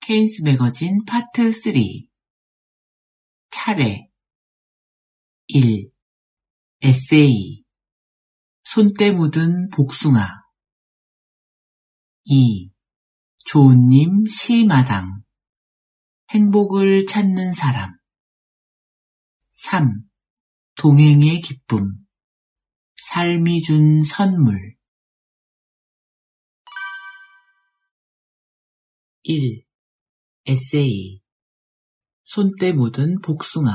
케인스 매거진 파트 3 차례 1. 에세이 손때 묻은 복숭아 2. 조은님 시마당 행복을 찾는 사람 3. 동행의 기쁨 삶이 준 선물 1. 에세이 손때 묻은 복숭아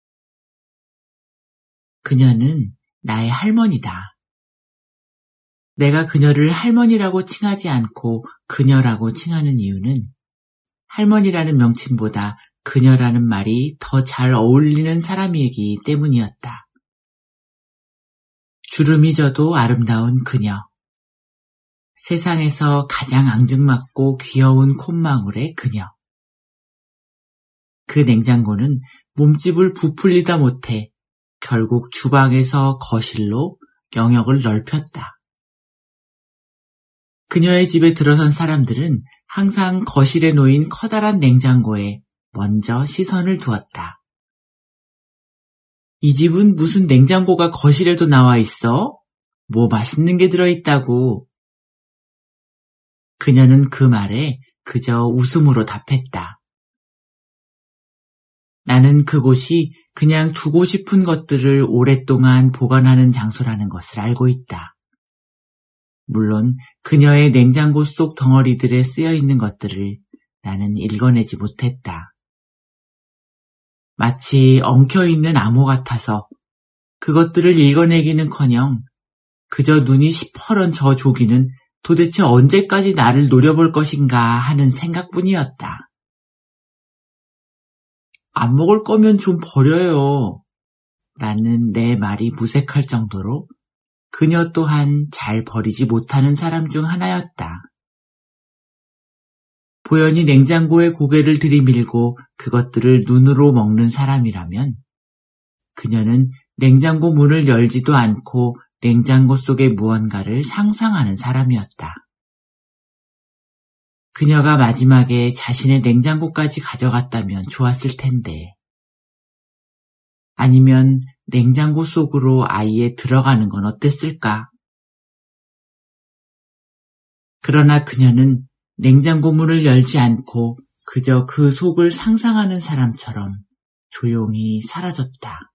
그녀는 나의 할머니다. 내가 그녀를 할머니라고 칭하지 않고 그녀라고 칭하는 이유는 할머니라는 명칭보다 그녀라는 말이 더 잘 어울리는 사람이기 때문이었다. 주름이 져도 아름다운 그녀. 세상에서 가장 앙증맞고 귀여운 콧망울의 그녀. 그 냉장고는 몸집을 부풀리다 못해 결국 주방에서 거실로 영역을 넓혔다. 그녀의 집에 들어선 사람들은 항상 거실에 놓인 커다란 냉장고에 먼저 시선을 두었다. 이 집은 무슨 냉장고가 거실에도 나와 있어? 뭐 맛있는 게 들어있다고. 그녀는 그 말에 그저 웃음으로 답했다. 나는 그곳이 그냥 두고 싶은 것들을 오랫동안 보관하는 장소라는 것을 알고 있다. 물론 그녀의 냉장고 속 덩어리들에 쓰여있는 것들을 나는 읽어내지 못했다. 마치 엉켜있는 암호 같아서 그것들을 읽어내기는커녕 그저 눈이 시퍼런 저 조기는 도대체 언제까지 나를 노려볼 것인가 하는 생각뿐이었다. 안 먹을 거면 좀 버려요. 라는 내 말이 무색할 정도로 그녀 또한 잘 버리지 못하는 사람 중 하나였다. 보연히 냉장고에 고개를 들이밀고 그것들을 눈으로 먹는 사람이라면 그녀는 냉장고 문을 열지도 않고 냉장고 속의 무언가를 상상하는 사람이었다. 그녀가 마지막에 자신의 냉장고까지 가져갔다면 좋았을 텐데. 아니면 냉장고 속으로 아예 들어가는 건 어땠을까? 그러나 그녀는 냉장고 문을 열지 않고 그저 그 속을 상상하는 사람처럼 조용히 사라졌다.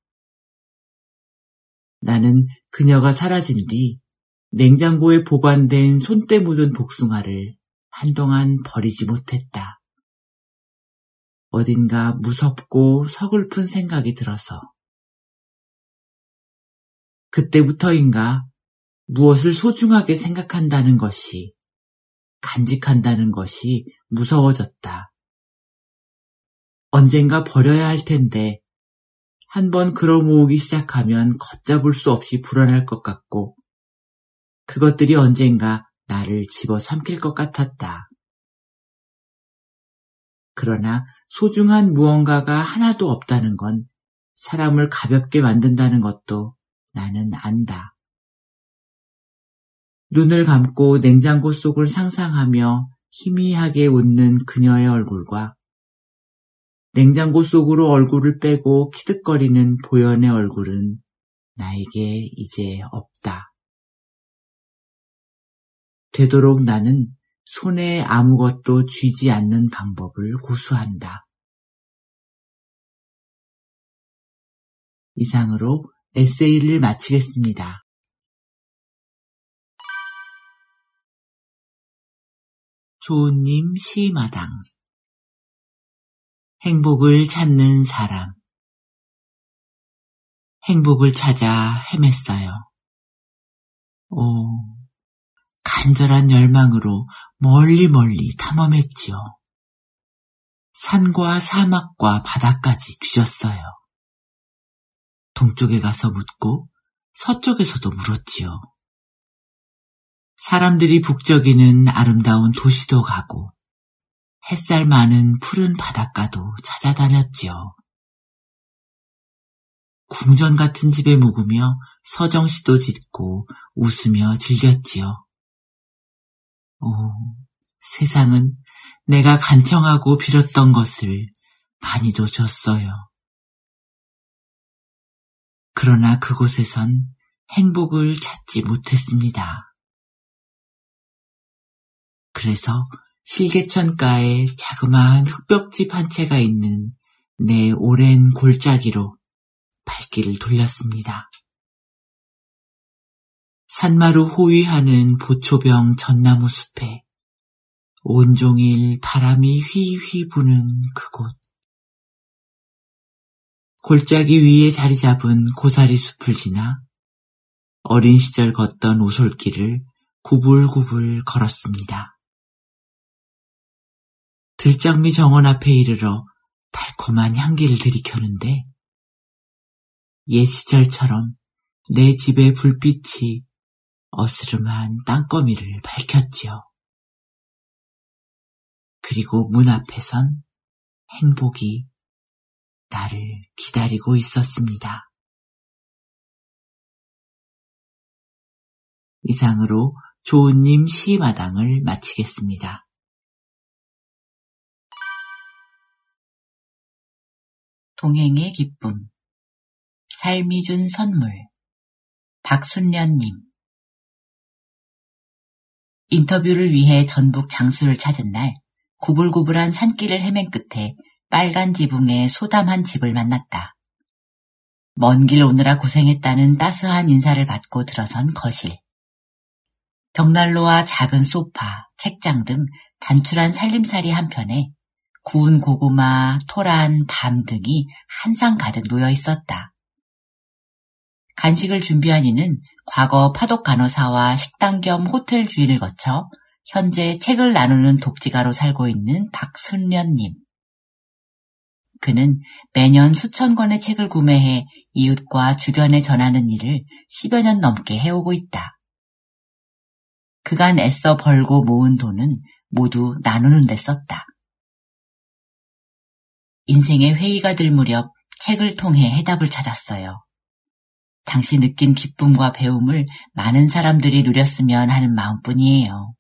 나는 그녀가 사라진 뒤 냉장고에 보관된 손때 묻은 복숭아를 한동안 버리지 못했다. 어딘가 무섭고 서글픈 생각이 들어서. 그때부터인가 무엇을 소중하게 생각한다는 것이, 간직한다는 것이 무서워졌다. 언젠가 버려야 할 텐데 한번 끌어모으기 시작하면 걷잡을 수 없이 불어날 것 같고 그것들이 언젠가 나를 집어삼킬 것 같았다. 그러나 소중한 무언가가 하나도 없다는 건 사람을 가볍게 만든다는 것도 나는 안다. 눈을 감고 냉장고 속을 상상하며 희미하게 웃는 그녀의 얼굴과 냉장고 속으로 얼굴을 빼고 키득거리는 보연의 얼굴은 나에게 이제 없다. 되도록 나는 손에 아무것도 쥐지 않는 방법을 고수한다. 이상으로 에세이를 마치겠습니다. 조은님 시마당 행복을 찾는 사람 행복을 찾아 헤맸어요. 간절한 열망으로 멀리 탐험했지요. 산과 사막과 바다까지 뒤졌어요. 동쪽에 가서 묻고 서쪽에서도 물었지요. 사람들이 북적이는 아름다운 도시도 가고 햇살 많은 푸른 바닷가도 찾아다녔지요. 궁전 같은 집에 묵으며 서정시도 짓고 웃으며 즐겼지요. 세상은 내가 간청하고 빌었던 것을 많이도 줬어요. 그러나 그곳에선 행복을 찾지 못했습니다. 그래서 실개천가에 자그마한 흙벽집 한 채가 있는 내 오랜 골짜기로 발길을 돌렸습니다. 산마루 호위하는 보초병 전나무 숲에 온종일 바람이 휘휘 부는 그곳. 골짜기 위에 자리 잡은 고사리 숲을 지나 어린 시절 걷던 오솔길을 구불구불 걸었습니다. 들장미 정원 앞에 이르러 달콤한 향기를 들이켜는데 옛 시절처럼 내 집의 불빛이 어스름한 땅거미를 밝혔지요. 그리고 문 앞에선 행복이 나를 기다리고 있었습니다. 이상으로 조은님 시마당을 마치겠습니다. 동행의 기쁨, 삶이 준 선물, 박순련님. 인터뷰를 위해 전북 장수를 찾은 날 구불구불한 산길을 헤맨 끝에 빨간 지붕에 소담한 집을 만났다. 먼 길 오느라 고생했다는 따스한 인사를 받고 들어선 거실. 벽난로와 작은 소파, 책장 등 단출한 살림살이 한편에 구운 고구마, 토란, 밤 등이 한상 가득 놓여 있었다. 간식을 준비한 이는 과거 파독 간호사와 식당 겸 호텔 주인을 거쳐 현재 책을 나누는 독지가로 살고 있는 박순련님. 그는 매년 수천 권의 책을 구매해 이웃과 주변에 전하는 일을 10여 년 넘게 해오고 있다. 그간 애써 벌고 모은 돈은 모두 나누는 데 썼다. 인생의 회의가 들 무렵 책을 통해 해답을 찾았어요. 당시 느낀 기쁨과 배움을 많은 사람들이 누렸으면 하는 마음뿐이에요.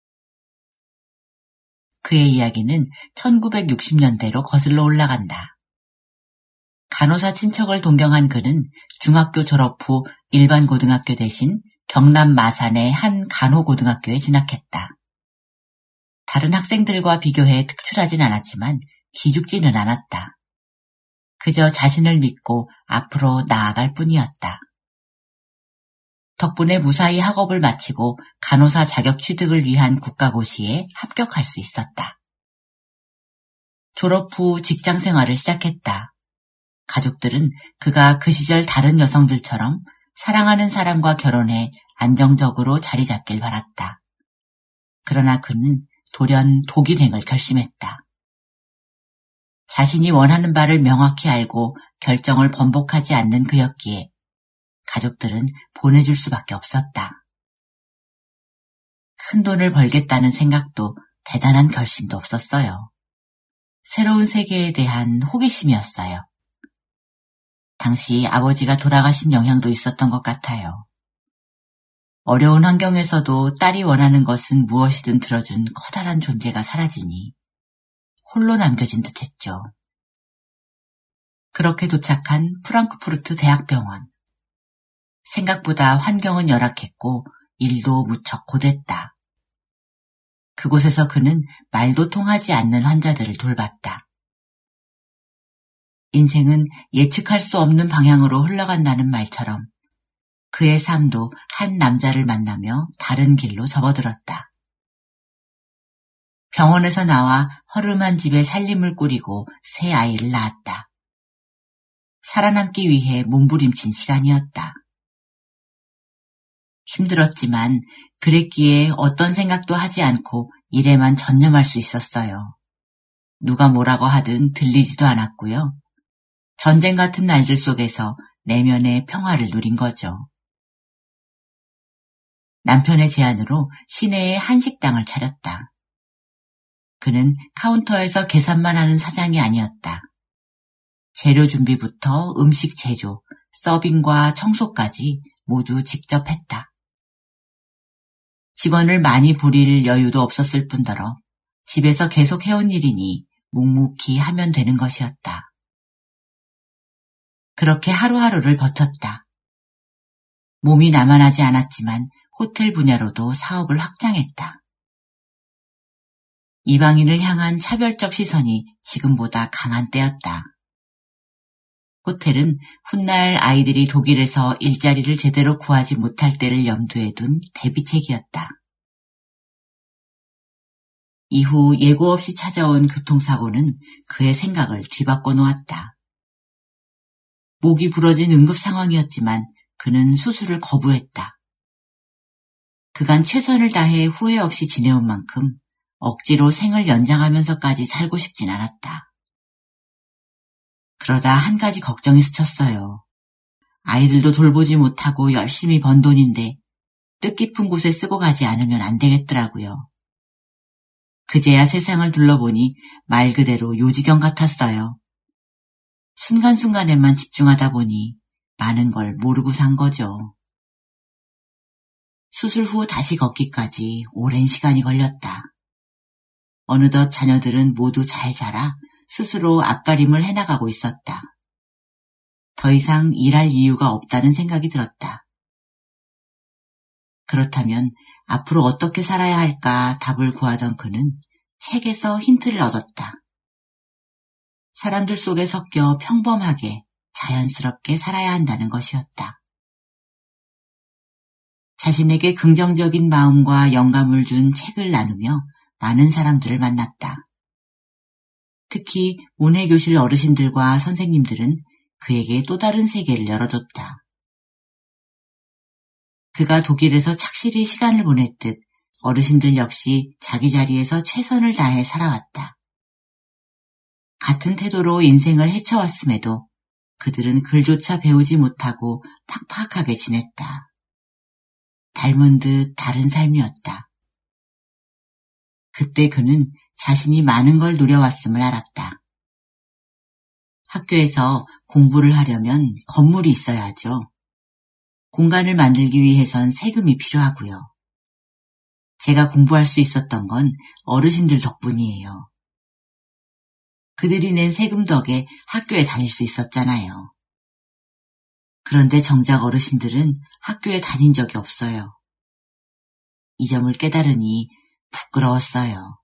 그의 이야기는 1960년대로 거슬러 올라간다. 간호사 친척을 동경한 그는 중학교 졸업 후 일반 고등학교 대신 경남 마산의 한 간호고등학교에 진학했다. 다른 학생들과 비교해 특출하진 않았지만 기죽지는 않았다. 그저 자신을 믿고 앞으로 나아갈 뿐이었다. 덕분에 무사히 학업을 마치고 간호사 자격 취득을 위한 국가고시에 합격할 수 있었다. 졸업 후 직장 생활을 시작했다. 가족들은 그가 그 시절 다른 여성들처럼 사랑하는 사람과 결혼해 안정적으로 자리 잡길 바랐다. 그러나 그는 돌연 독일행을 결심했다. 자신이 원하는 바를 명확히 알고 결정을 번복하지 않는 그였기에 가족들은 보내줄 수밖에 없었다. 큰 돈을 벌겠다는 생각도 대단한 결심도 없었어요. 새로운 세계에 대한 호기심이었어요. 당시 아버지가 돌아가신 영향도 있었던 것 같아요. 어려운 환경에서도 딸이 원하는 것은 무엇이든 들어준 커다란 존재가 사라지니 홀로 남겨진 듯했죠. 그렇게 도착한 프랑크푸르트 대학병원. 생각보다 환경은 열악했고 일도 무척 고됐다. 그곳에서 그는 말도 통하지 않는 환자들을 돌봤다. 인생은 예측할 수 없는 방향으로 흘러간다는 말처럼 그의 삶도 한 남자를 만나며 다른 길로 접어들었다. 병원에서 나와 허름한 집에 살림을 꾸리고 새 아이를 낳았다. 살아남기 위해 몸부림친 시간이었다. 힘들었지만 그랬기에 어떤 생각도 하지 않고 일에만 전념할 수 있었어요. 누가 뭐라고 하든 들리지도 않았고요. 전쟁 같은 날들 속에서 내면의 평화를 누린 거죠. 남편의 제안으로 시내에 한식당을 차렸다. 그는 카운터에서 계산만 하는 사장이 아니었다. 재료 준비부터 음식 제조, 서빙과 청소까지 모두 직접 했다. 직원을 많이 부릴 여유도 없었을 뿐더러 집에서 계속 해온 일이니 묵묵히 하면 되는 것이었다. 그렇게 하루하루를 버텼다. 몸이 나만하지 않았지만 호텔 분야로도 사업을 확장했다. 이방인을 향한 차별적 시선이 지금보다 강한 때였다. 호텔은 훗날 아이들이 독일에서 일자리를 제대로 구하지 못할 때를 염두에 둔 대비책이었다. 이후 예고 없이 찾아온 교통사고는 그의 생각을 뒤바꿔 놓았다. 목이 부러진 응급 상황이었지만 그는 수술을 거부했다. 그간 최선을 다해 후회 없이 지내온 만큼 억지로 생을 연장하면서까지 살고 싶진 않았다. 그러다 한 가지 걱정이 스쳤어요. 아이들도 돌보지 못하고 열심히 번 돈인데 뜻깊은 곳에 쓰고 가지 않으면 안 되겠더라고요. 그제야 세상을 둘러보니 말 그대로 요지경 같았어요. 순간순간에만 집중하다 보니 많은 걸 모르고 산 거죠. 수술 후 다시 걷기까지 오랜 시간이 걸렸다. 어느덧 자녀들은 모두 잘 자라 스스로 앞가림을 해나가고 있었다. 더 이상 일할 이유가 없다는 생각이 들었다. 그렇다면 앞으로 어떻게 살아야 할까 답을 구하던 그는 책에서 힌트를 얻었다. 사람들 속에 섞여 평범하게 자연스럽게 살아야 한다는 것이었다. 자신에게 긍정적인 마음과 영감을 준 책을 나누며 많은 사람들을 만났다. 특히 문해교실 어르신들과 선생님들은 그에게 또 다른 세계를 열어줬다. 그가 독일에서 착실히 시간을 보냈듯 어르신들 역시 자기 자리에서 최선을 다해 살아왔다. 같은 태도로 인생을 헤쳐왔음에도 그들은 글조차 배우지 못하고 팍팍하게 지냈다. 닮은 듯 다른 삶이었다. 그때 그는 자신이 많은 걸 누려왔음을 알았다. 학교에서 공부를 하려면 건물이 있어야 하죠. 공간을 만들기 위해선 세금이 필요하고요. 제가 공부할 수 있었던 건 어르신들 덕분이에요. 그들이 낸 세금 덕에 학교에 다닐 수 있었잖아요. 그런데 정작 어르신들은 학교에 다닌 적이 없어요. 이 점을 깨달으니 부끄러웠어요.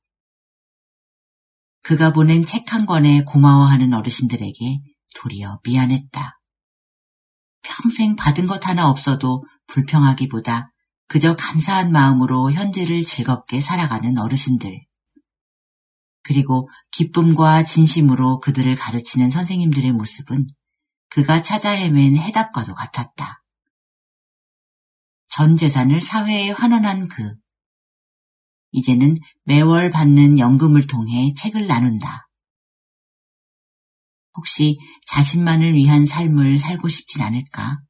그가 보낸 책 한 권에 고마워하는 어르신들에게 도리어 미안했다. 평생 받은 것 하나 없어도 불평하기보다 그저 감사한 마음으로 현재를 즐겁게 살아가는 어르신들. 그리고 기쁨과 진심으로 그들을 가르치는 선생님들의 모습은 그가 찾아 헤맨 해답과도 같았다. 전 재산을 사회에 환원한 그. 이제는 매월 받는 연금을 통해 책을 나눈다. 혹시 자신만을 위한 삶을 살고 싶진 않을까?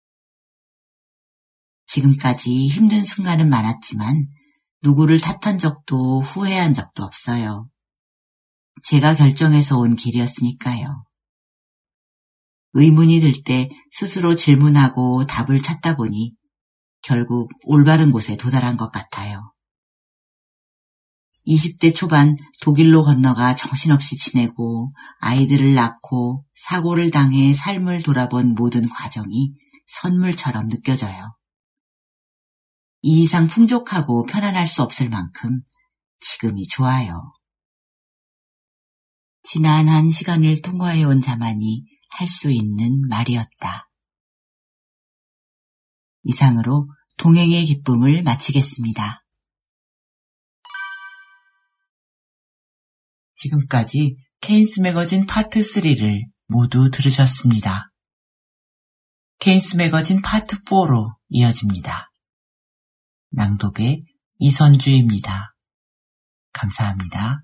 지금까지 힘든 순간은 많았지만 누구를 탓한 적도 후회한 적도 없어요. 제가 결정해서 온 길이었으니까요. 의문이 들 때 스스로 질문하고 답을 찾다 보니 결국 올바른 곳에 도달한 것 같아요. 20대 초반 독일로 건너가 정신없이 지내고 아이들을 낳고 사고를 당해 삶을 돌아본 모든 과정이 선물처럼 느껴져요. 이 이상 풍족하고 편안할 수 없을 만큼 지금이 좋아요. 지난한 시간을 통과해온 자만이 할 수 있는 말이었다. 이상으로 동행의 기쁨을 마치겠습니다. 지금까지 케인스 매거진 파트 3를 모두 들으셨습니다. 케인스 매거진 파트 4로 이어집니다. 낭독의 이선주입니다. 감사합니다.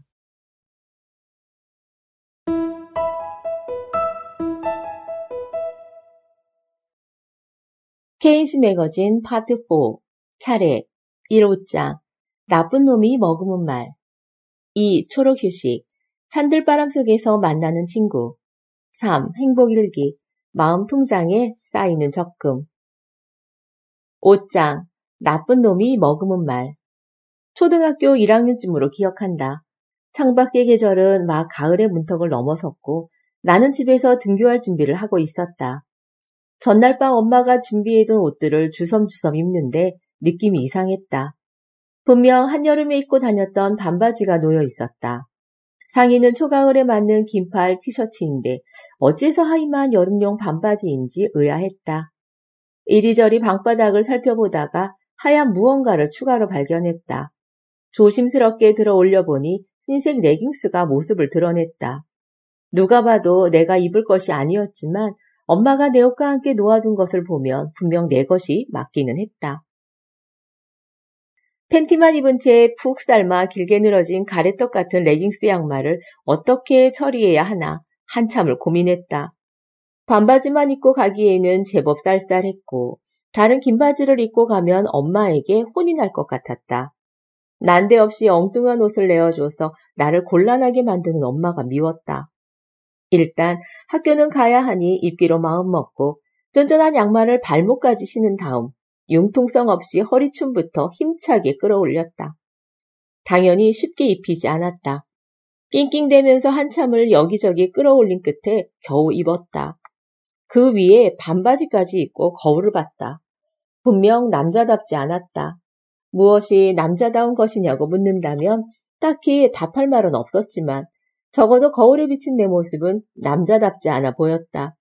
케인스 매거진 파트 4 차례 1호장 나쁜 놈이 머금은 말 2. 초록휴식 산들바람 속에서 만나는 친구 3. 행복일기 마음 통장에 쌓이는 적금 5장 나쁜 놈이 머금은 말 초등학교 1학년쯤으로 기억한다. 창밖의 계절은 막 가을의 문턱을 넘어섰고 나는 집에서 등교할 준비를 하고 있었다. 전날 밤 엄마가 준비해둔 옷들을 주섬주섬 입는데 느낌이 이상했다. 분명 한여름에 입고 다녔던 반바지가 놓여 있었다. 상의는 초가을에 맞는 긴팔 티셔츠인데 어째서 하의만 여름용 반바지인지 의아했다. 이리저리 방바닥을 살펴보다가 하얀 무언가를 추가로 발견했다. 조심스럽게 들어 올려보니 흰색 레깅스가 모습을 드러냈다. 누가 봐도 내가 입을 것이 아니었지만 엄마가 내 옷과 함께 놓아둔 것을 보면 분명 내 것이 맞기는 했다. 팬티만 입은 채 푹 삶아 길게 늘어진 가래떡 같은 레깅스 양말을 어떻게 처리해야 하나 한참을 고민했다. 반바지만 입고 가기에는 제법 쌀쌀했고 다른 긴 바지를 입고 가면 엄마에게 혼이 날 것 같았다. 난데없이 엉뚱한 옷을 내어줘서 나를 곤란하게 만드는 엄마가 미웠다. 일단 학교는 가야 하니 입기로 마음먹고 쫀쫀한 양말을 발목까지 신은 다음 융통성 없이 허리춤부터 힘차게 끌어올렸다. 당연히 쉽게 입히지 않았다. 낑낑대면서 한참을 여기저기 끌어올린 끝에 겨우 입었다. 그 위에 반바지까지 입고 거울을 봤다. 분명 남자답지 않았다. 무엇이 남자다운 것이냐고 묻는다면 딱히 답할 말은 없었지만 적어도 거울에 비친 내 모습은 남자답지 않아 보였다.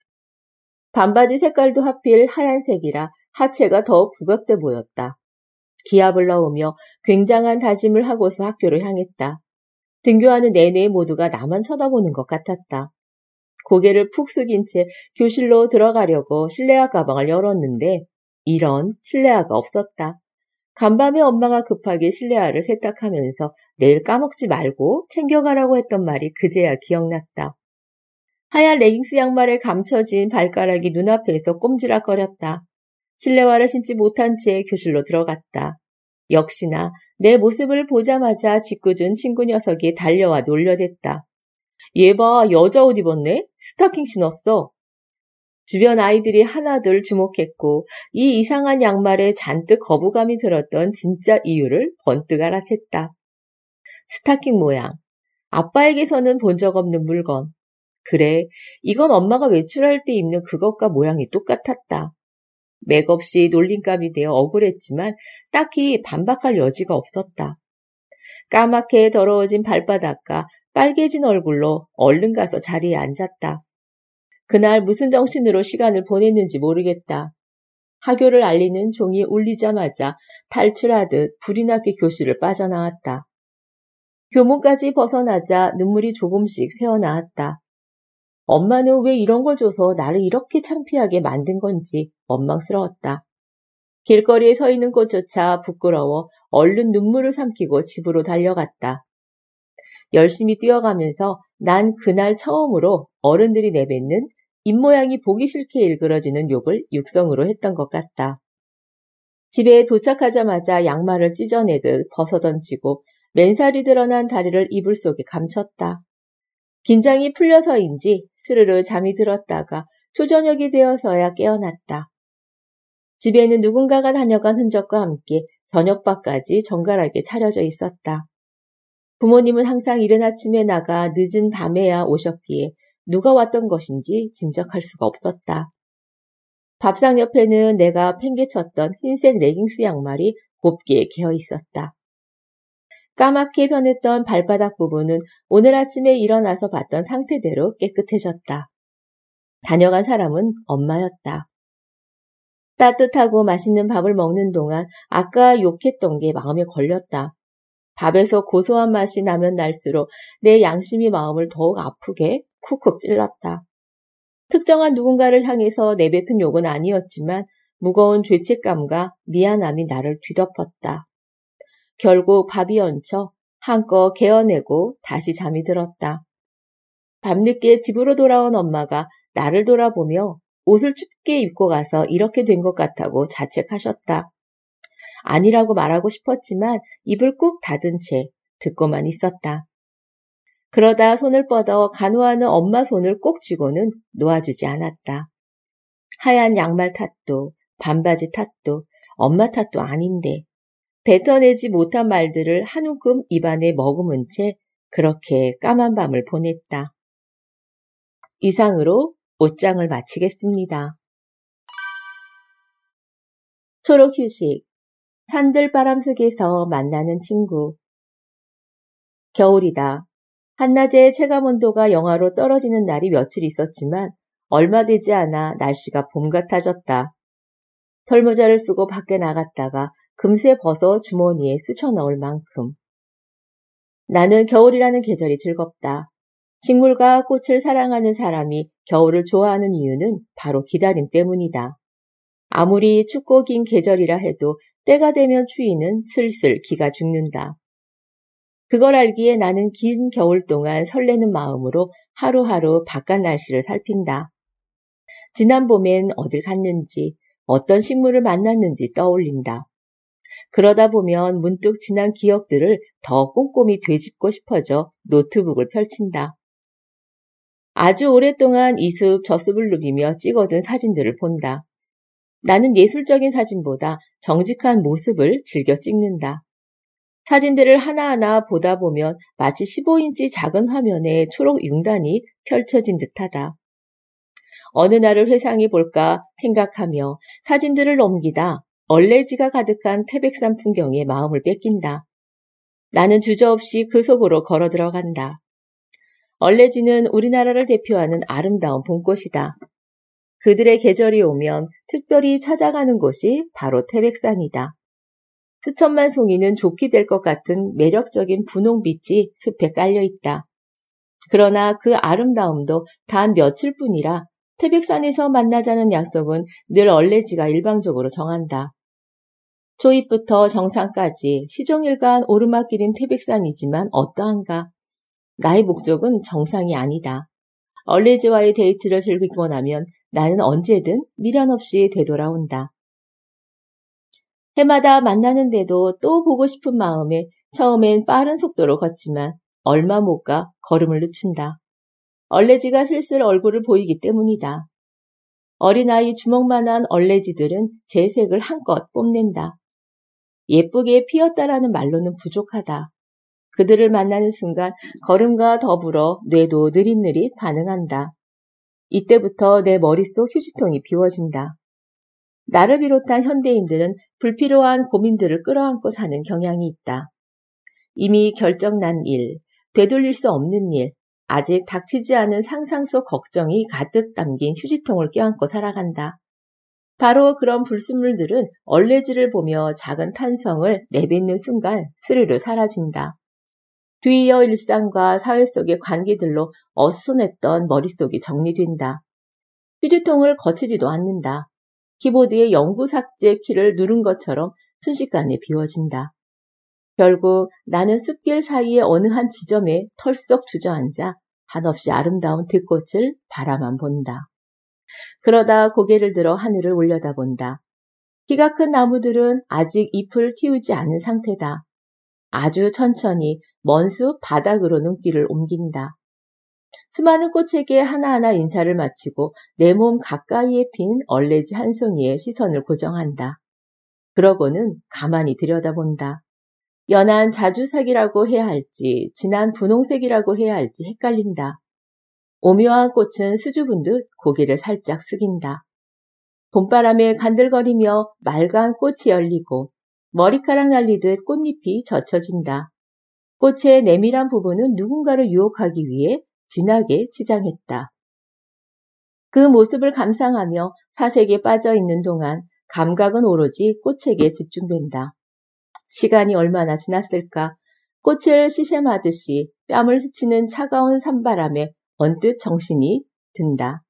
반바지 색깔도 하필 하얀색이라 하체가 더 부각돼 보였다. 기압을 넣으며 굉장한 다짐을 하고서 학교를 향했다. 등교하는 내내 모두가 나만 쳐다보는 것 같았다. 고개를 푹 숙인 채 교실로 들어가려고 실내화 가방을 열었는데 이런 실내화가 없었다. 간밤에 엄마가 급하게 실내화를 세탁하면서 내일 까먹지 말고 챙겨가라고 했던 말이 그제야 기억났다. 하얀 레깅스 양말에 감춰진 발가락이 눈앞에서 꼼지락거렸다. 실내화를 신지 못한 채 교실로 들어갔다. 역시나 내 모습을 보자마자 짓궂은 친구 녀석이 달려와 놀려댔다. 얘 봐, 여자 옷 입었네? 스타킹 신었어. 주변 아이들이 하나둘 주목했고 이 이상한 양말에 잔뜩 거부감이 들었던 진짜 이유를 번뜩 알아챘다. 스타킹 모양. 아빠에게서는 본 적 없는 물건. 그래, 이건 엄마가 외출할 때 입는 그것과 모양이 똑같았다. 맥없이 놀림감이 되어 억울했지만 딱히 반박할 여지가 없었다. 까맣게 더러워진 발바닥과 빨개진 얼굴로 얼른 가서 자리에 앉았다. 그날 무슨 정신으로 시간을 보냈는지 모르겠다. 하교를 알리는 종이 울리자마자 탈출하듯 불이 나게 교실을 빠져나왔다. 교문까지 벗어나자 눈물이 조금씩 새어나왔다. 엄마는 왜 이런 걸 줘서 나를 이렇게 창피하게 만든 건지 원망스러웠다. 길거리에 서 있는 것조차 부끄러워 얼른 눈물을 삼키고 집으로 달려갔다. 열심히 뛰어가면서 난 그날 처음으로 어른들이 내뱉는 입모양이 보기 싫게 일그러지는 욕을 육성으로 했던 것 같다. 집에 도착하자마자 양말을 찢어내듯 벗어던지고 맨살이 드러난 다리를 이불 속에 감췄다. 긴장이 풀려서인지 스르르 잠이 들었다가 초저녁이 되어서야 깨어났다. 집에는 누군가가 다녀간 흔적과 함께 저녁밥까지 정갈하게 차려져 있었다. 부모님은 항상 이른 아침에 나가 늦은 밤에야 오셨기에 누가 왔던 것인지 짐작할 수가 없었다. 밥상 옆에는 내가 팽개쳤던 흰색 레깅스 양말이 곱게 개어 있었다. 까맣게 변했던 발바닥 부분은 오늘 아침에 일어나서 봤던 상태대로 깨끗해졌다. 다녀간 사람은 엄마였다. 따뜻하고 맛있는 밥을 먹는 동안 아까 욕했던 게 마음에 걸렸다. 밥에서 고소한 맛이 나면 날수록 내 양심이 마음을 더욱 아프게 쿡쿡 찔렀다. 특정한 누군가를 향해서 내뱉은 욕은 아니었지만 무거운 죄책감과 미안함이 나를 뒤덮었다. 결국 밥이 얹혀 한껏 개어내고 다시 잠이 들었다. 밤늦게 집으로 돌아온 엄마가 나를 돌아보며 옷을 춥게 입고 가서 이렇게 된 것 같다고 자책하셨다. 아니라고 말하고 싶었지만 입을 꾹 닫은 채 듣고만 있었다. 그러다 손을 뻗어 간호하는 엄마 손을 꼭 쥐고는 놓아주지 않았다. 하얀 양말 탓도 반바지 탓도 엄마 탓도 아닌데 뱉어내지 못한 말들을 한 움큼 입안에 머금은 채 그렇게 까만 밤을 보냈다. 이상으로 옷장을 마치겠습니다. 초록휴식, 산들바람 속에서 만나는 친구. 겨울이다. 한낮에 체감온도가 영하로 떨어지는 날이 며칠 있었지만 얼마 되지 않아 날씨가 봄 같아졌다. 털모자를 쓰고 밖에 나갔다가 금세 벗어 주머니에 스쳐 넣을 만큼. 나는 겨울이라는 계절이 즐겁다. 식물과 꽃을 사랑하는 사람이 겨울을 좋아하는 이유는 바로 기다림 때문이다. 아무리 춥고 긴 계절이라 해도 때가 되면 추위는 슬슬 기가 죽는다. 그걸 알기에 나는 긴 겨울 동안 설레는 마음으로 하루하루 바깥 날씨를 살핀다. 지난 봄엔 어딜 갔는지, 어떤 식물을 만났는지 떠올린다. 그러다 보면 문득 지난 기억들을 더 꼼꼼히 되짚고 싶어져 노트북을 펼친다. 아주 오랫동안 이 숲 저 숲을 누비며 찍어둔 사진들을 본다. 나는 예술적인 사진보다 정직한 모습을 즐겨 찍는다. 사진들을 하나하나 보다 보면 마치 15인치 작은 화면에 초록 융단이 펼쳐진 듯하다. 어느 날을 회상해 볼까 생각하며 사진들을 넘기다 얼레지가 가득한 태백산 풍경에 마음을 뺏긴다. 나는 주저없이 그 속으로 걸어 들어간다. 얼레지는 우리나라를 대표하는 아름다운 봄꽃이다. 그들의 계절이 오면 특별히 찾아가는 곳이 바로 태백산이다. 수천만 송이는 좋게 될 것 같은 매력적인 분홍빛이 숲에 깔려있다. 그러나 그 아름다움도 단 며칠뿐이라 태백산에서 만나자는 약속은 늘 얼레지가 일방적으로 정한다. 초입부터 정상까지 시종일관 오르막길인 태백산이지만 어떠한가? 나의 목적은 정상이 아니다. 얼레지와의 데이트를 즐기고 나면 나는 언제든 미련 없이 되돌아온다. 해마다 만나는데도 또 보고 싶은 마음에 처음엔 빠른 속도로 걷지만 얼마 못 가 걸음을 늦춘다. 얼레지가 슬슬 얼굴을 보이기 때문이다. 어린아이 주먹만한 얼레지들은 제 색을 한껏 뽐낸다. 예쁘게 피었다라는 말로는 부족하다. 그들을 만나는 순간 걸음과 더불어 뇌도 느릿느릿 반응한다. 이때부터 내 머릿속 휴지통이 비워진다. 나를 비롯한 현대인들은 불필요한 고민들을 끌어안고 사는 경향이 있다. 이미 결정난 일, 되돌릴 수 없는 일, 아직 닥치지 않은 상상 속 걱정이 가득 담긴 휴지통을 껴안고 살아간다. 바로 그런 불순물들은 얼레지를 보며 작은 탄성을 내뱉는 순간 스르르 사라진다. 뒤이어 일상과 사회 속의 관계들로 어수선했던 머릿속이 정리된다. 휴지통을 거치지도 않는다. 키보드의 영구 삭제 키를 누른 것처럼 순식간에 비워진다. 결국 나는 숲길 사이의 어느 한 지점에 털썩 주저앉아 한없이 아름다운 들꽃을 바라만 본다. 그러다 고개를 들어 하늘을 올려다본다. 키가 큰 나무들은 아직 잎을 틔우지 않은 상태다. 아주 천천히 먼 숲 바닥으로 눈길을 옮긴다. 수많은 꽃에게 하나하나 인사를 마치고 내 몸 가까이에 핀 얼레지 한 송이에 시선을 고정한다. 그러고는 가만히 들여다본다. 연한 자주색이라고 해야 할지 진한 분홍색이라고 해야 할지 헷갈린다. 오묘한 꽃은 수줍은 듯 고개를 살짝 숙인다. 봄바람에 간들거리며 맑은 꽃이 열리고 머리카락 날리듯 꽃잎이 젖혀진다. 꽃의 내밀한 부분은 누군가를 유혹하기 위해 진하게 치장했다. 그 모습을 감상하며 사색에 빠져있는 동안 감각은 오로지 꽃에게 집중된다. 시간이 얼마나 지났을까? 꽃을 시샘하듯이 뺨을 스치는 차가운 산바람에 언뜻 정신이 든다.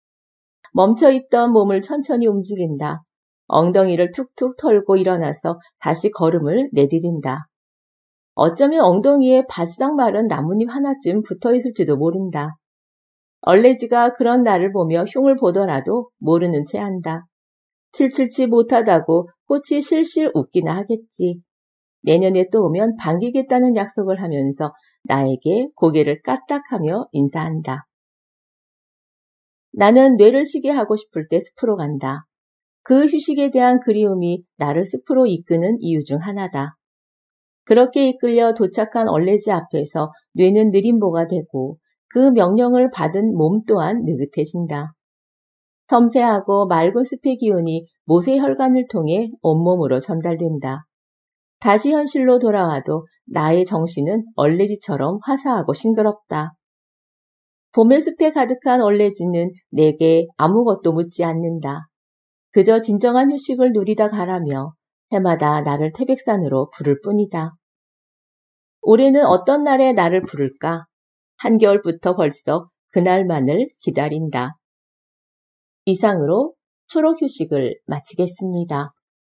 멈춰있던 몸을 천천히 움직인다. 엉덩이를 툭툭 털고 일어나서 다시 걸음을 내디딘다. 어쩌면 엉덩이에 바싹 마른 나뭇잎 하나쯤 붙어있을지도 모른다. 얼레지가 그런 나를 보며 흉을 보더라도 모르는 채 한다. 칠칠치 못하다고 꽃이 실실 웃기나 하겠지. 내년에 또 오면 반기겠다는 약속을 하면서 나에게 고개를 까딱하며 인사한다. 나는 뇌를 쉬게 하고 싶을 때 숲으로 간다. 그 휴식에 대한 그리움이 나를 숲으로 이끄는 이유 중 하나다. 그렇게 이끌려 도착한 얼레지 앞에서 뇌는 느림보가 되고 그 명령을 받은 몸 또한 느긋해진다. 섬세하고 맑은 숲의 기운이 못의 혈관을 통해 온몸으로 전달된다. 다시 현실로 돌아와도 나의 정신은 얼레지처럼 화사하고 싱그럽다. 봄의 숲에 가득한 얼레지는 내게 아무것도 묻지 않는다. 그저 진정한 휴식을 누리다 가라며 해마다 나를 태백산으로 부를 뿐이다. 올해는 어떤 날에 나를 부를까? 한겨울부터 벌써 그날만을 기다린다. 이상으로 초록휴식을 마치겠습니다.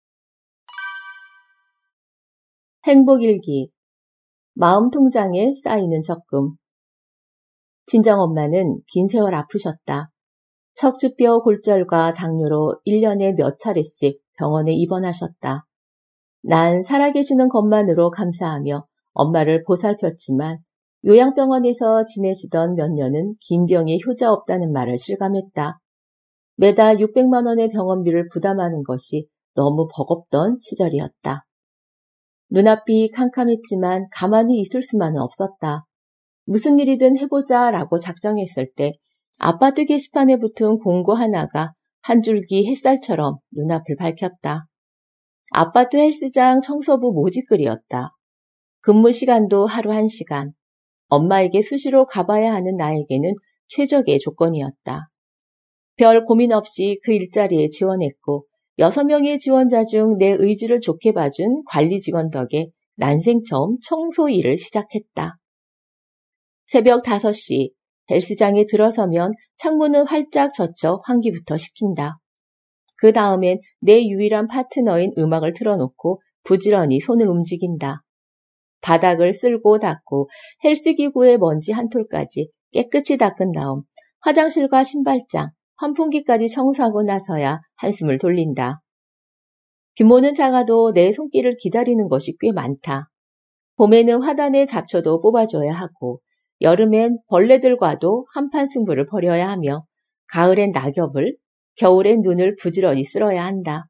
행복일기. 마음통장에 쌓이는 적금. 친정엄마는 긴 세월 아프셨다. 척추뼈 골절과 당뇨로 1년에 몇 차례씩 병원에 입원하셨다. 난 살아계시는 것만으로 감사하며 엄마를 보살폈지만 요양병원에서 지내시던 몇 년은 긴 병에 효자 없다는 말을 실감했다. 매달 600만 원의 병원비를 부담하는 것이 너무 버겁던 시절이었다. 눈앞이 캄캄했지만 가만히 있을 수만은 없었다. 무슨 일이든 해보자 라고 작정했을 때 아파트 게시판에 붙은 공고 하나가 한 줄기 햇살처럼 눈앞을 밝혔다. 아파트 헬스장 청소부 모집글이었다. 근무 시간도 하루 1시간. 엄마에게 수시로 가봐야 하는 나에게는 최적의 조건이었다. 별 고민 없이 그 일자리에 지원했고 6명의 지원자 중 내 의지를 좋게 봐준 관리 직원 덕에 난생 처음 청소 일을 시작했다. 새벽 5시 헬스장에 들어서면 창문은 활짝 젖혀 환기부터 시킨다. 그 다음엔 내 유일한 파트너인 음악을 틀어놓고 부지런히 손을 움직인다. 바닥을 쓸고 닦고 헬스기구의 먼지 한 톨까지 깨끗이 닦은 다음 화장실과 신발장, 환풍기까지 청소하고 나서야 한숨을 돌린다. 규모는 작아도 내 손길을 기다리는 것이 꽤 많다. 봄에는 화단의 잡초도 뽑아줘야 하고 여름엔 벌레들과도 한판 승부를 벌여야 하며 가을엔 낙엽을, 겨울엔 눈을 부지런히 쓸어야 한다.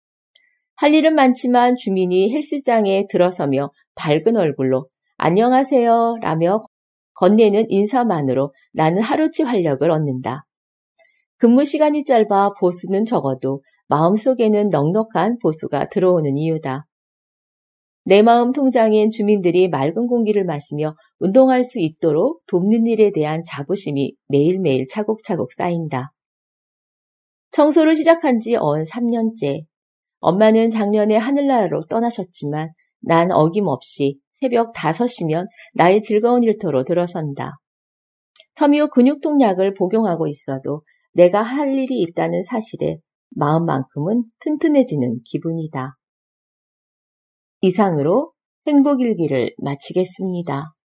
할 일은 많지만 주민이 헬스장에 들어서며 밝은 얼굴로 안녕하세요 라며 건네는 인사만으로 나는 하루치 활력을 얻는다. 근무 시간이 짧아 보수는 적어도 마음속에는 넉넉한 보수가 들어오는 이유다. 내 마음 통장엔 주민들이 맑은 공기를 마시며 운동할 수 있도록 돕는 일에 대한 자부심이 매일매일 차곡차곡 쌓인다. 청소를 시작한 지 언 3년째. 엄마는 작년에 하늘나라로 떠나셨지만 난 어김없이 새벽 5시면 나의 즐거운 일터로 들어선다. 섬유 근육통 약을 복용하고 있어도 내가 할 일이 있다는 사실에 마음만큼은 튼튼해지는 기분이다. 이상으로 행복일기를 마치겠습니다.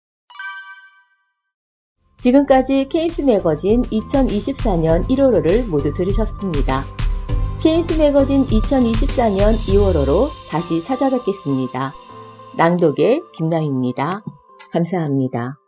지금까지 케이스 매거진 2024년 1월호를 모두 들으셨습니다. 케이스 매거진 2024년 2월호로 다시 찾아뵙겠습니다. 낭독의 김나희입니다. 감사합니다.